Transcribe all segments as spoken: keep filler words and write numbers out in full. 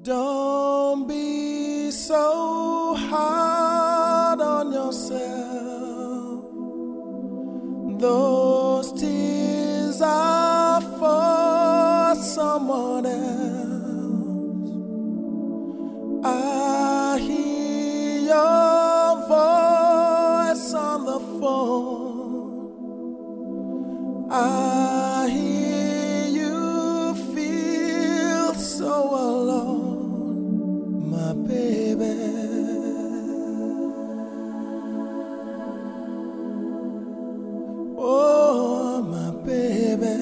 Don't be so hard on yourself. Those tears are for someone else. I hear your voice on the phone. I hear you feel so alone, my baby. Oh, my baby.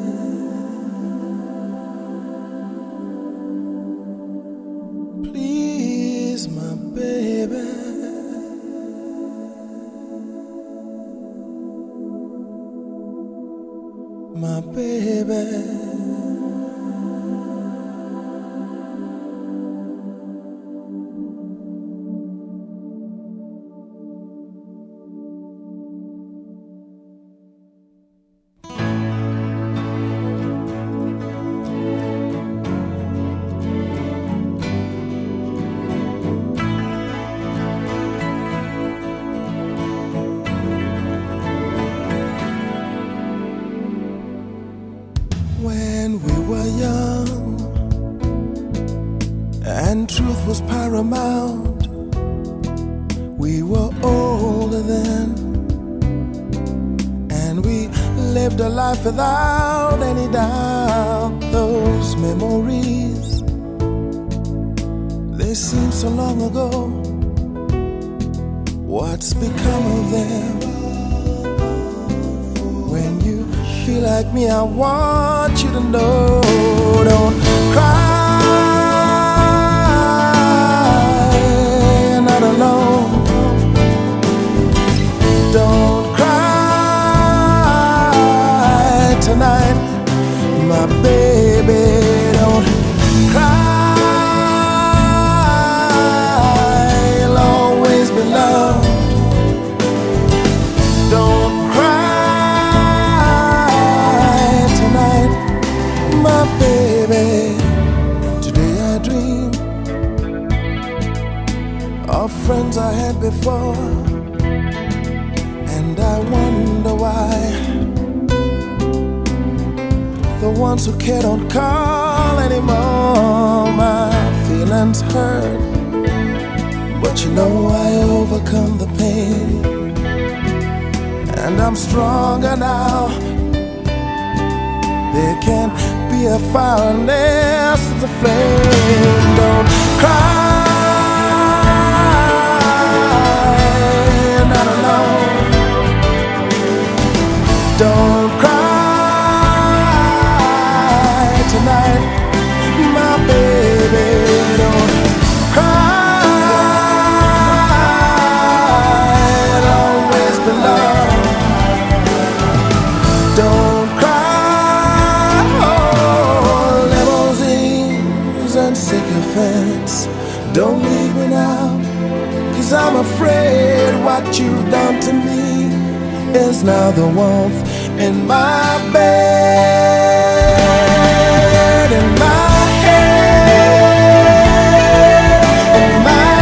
Please, my baby. My baby. When we were young and truth was paramount, we were older then, and we lived a life without any doubt. Those memories, they seem so long ago. What's become of them? When you feel like me, I want you to know, don't cry, you're not alone. Don't cry tonight, my baby. Don't cry, you'll always be loved. Don't my baby. Today I dream of friends I had before, and I wonder why the ones who care don't call anymore. My feelings hurt, but you know I overcome the pain, and I'm stronger now. There can't be a fire unless it's a flame. Don't cry, you're not alone. Don't cry tonight, my baby. Don't cry, it'll always be love. Don't sycophants, don't leave me now, 'cause I'm afraid what you've done to me is now the warmth in my bed, in my head, in my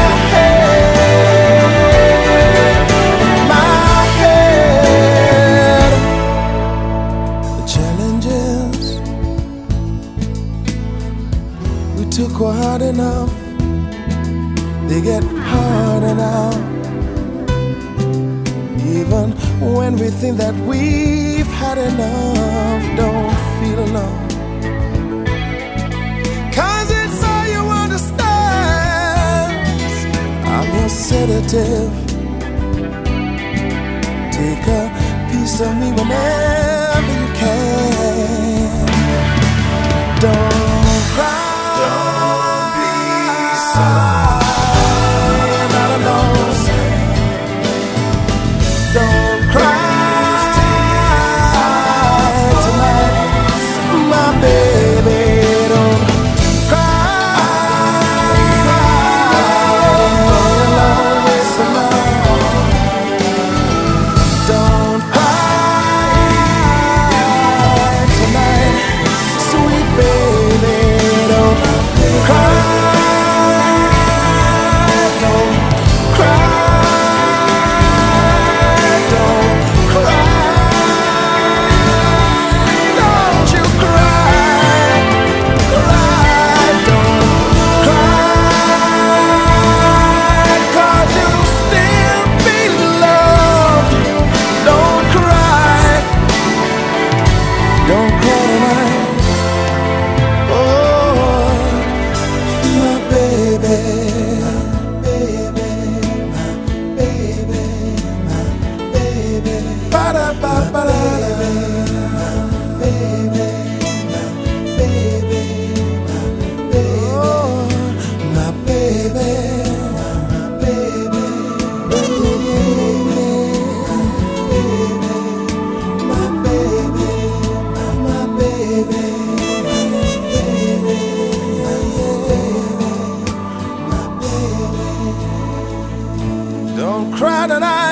head, in my head. The challenges we took were hard enough, they get harder now. Even when we think that we've had enough, don't feel alone, 'cause it's all you understand. I'm your sedative, take a piece of me whenever you can. Don't cry, you're not alone. Don't cry tonight, my baby. Don't cry, you'll always be loved. Don't cry. that I